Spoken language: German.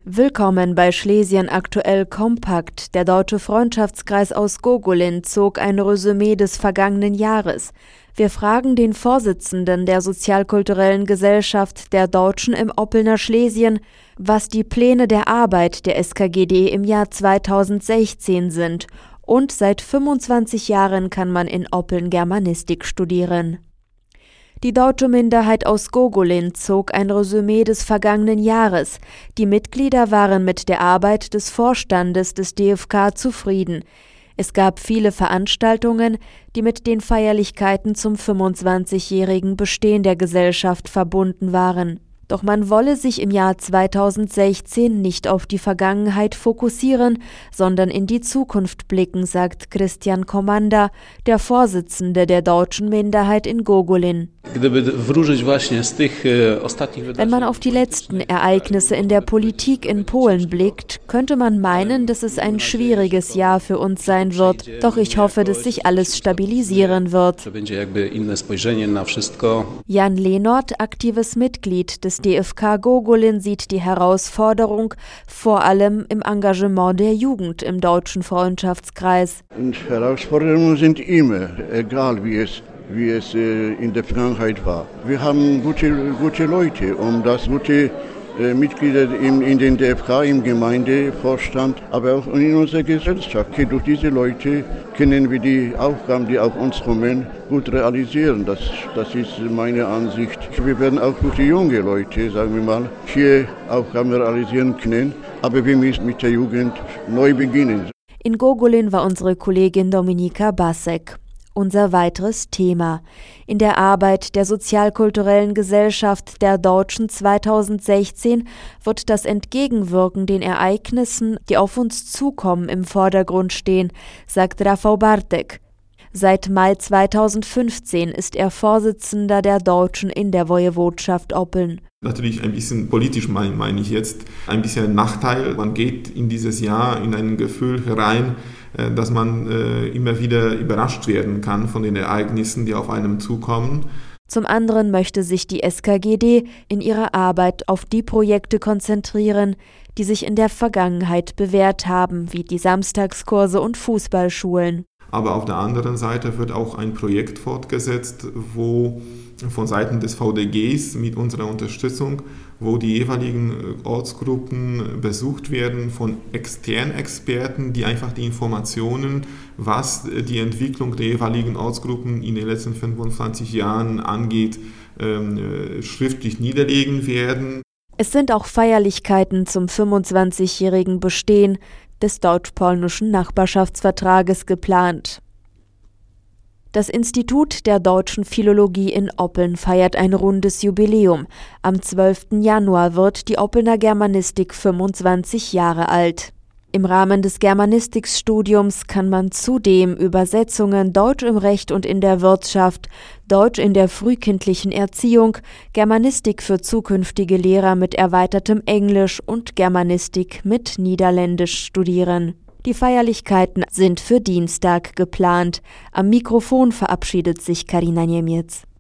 Willkommen bei Schlesien aktuell kompakt. Der Deutsche Freundschaftskreis aus Gogolin zog ein Resümee des vergangenen Jahres. Wir fragen den Vorsitzenden der Sozialkulturellen Gesellschaft der Deutschen im Oppelner Schlesien, was die Pläne der Arbeit der SKGD im Jahr 2016 sind. Und seit 25 Jahren kann man in Oppeln Germanistik studieren. Die deutsche Minderheit aus Gogolin zog ein Resümee des vergangenen Jahres. Die Mitglieder waren mit der Arbeit des Vorstandes des DFK zufrieden. Es gab viele Veranstaltungen, die mit den Feierlichkeiten zum 25-jährigen Bestehen der Gesellschaft verbunden waren. Doch man wolle sich im Jahr 2016 nicht auf die Vergangenheit fokussieren, sondern in die Zukunft blicken, sagt Christian Komanda, der Vorsitzende der deutschen Minderheit in Gogolin. Wenn man auf die letzten Ereignisse in der Politik in Polen blickt, könnte man meinen, dass es ein schwieriges Jahr für uns sein wird. Doch ich hoffe, dass sich alles stabilisieren wird. Jan Lenort, aktives Mitglied des DFK Gogolin, sieht die Herausforderung vor allem im Engagement der Jugend im Deutschen Freundschaftskreis. Und Herausforderungen sind immer, egal wie es in der Vergangenheit war. Wir haben gute Leute, das gute Mitglieder in den DFK, im Gemeindevorstand, aber auch in unserer Gesellschaft. Durch diese Leute können wir die Aufgaben, die auf uns kommen, gut realisieren. Das ist meine Ansicht. Wir werden auch durch die jungen Leute, sagen wir mal, hier Aufgaben realisieren können, aber wir müssen mit der Jugend neu beginnen. In Gogolin war unsere Kollegin Dominika Basek. Unser weiteres Thema. In der Arbeit der Sozialkulturellen Gesellschaft der Deutschen 2016 wird das Entgegenwirken den Ereignissen, die auf uns zukommen, im Vordergrund stehen, sagt Rafał Bartek. Seit Mai 2015 ist er Vorsitzender der Deutschen in der Wojewodschaft Oppeln. Natürlich ein bisschen politisch meine ich jetzt, ein bisschen Nachteil. Man geht in dieses Jahr in ein Gefühl herein, dass man immer wieder überrascht werden kann von den Ereignissen, die auf einem zukommen. Zum anderen möchte sich die SKGD in ihrer Arbeit auf die Projekte konzentrieren, die sich in der Vergangenheit bewährt haben, wie die Samstagskurse und Fußballschulen. Aber auf der anderen Seite wird auch ein Projekt fortgesetzt, wo von Seiten des VDGs mit unserer Unterstützung, wo die jeweiligen Ortsgruppen besucht werden von externen Experten, die einfach die Informationen, was die Entwicklung der jeweiligen Ortsgruppen in den letzten 25 Jahren angeht, schriftlich niederlegen werden. Es sind auch Feierlichkeiten zum 25-jährigen Bestehen des deutsch-polnischen Nachbarschaftsvertrages geplant. Das Institut der deutschen Philologie in Oppeln feiert ein rundes Jubiläum. Am 12. Januar wird die Oppelner Germanistik 25 Jahre alt. Im Rahmen des Germanistikstudiums kann man zudem Übersetzungen Deutsch im Recht und in der Wirtschaft, Deutsch in der frühkindlichen Erziehung, Germanistik für zukünftige Lehrer mit erweitertem Englisch und Germanistik mit Niederländisch studieren. Die Feierlichkeiten sind für Dienstag geplant. Am Mikrofon verabschiedet sich Karina Niemiec.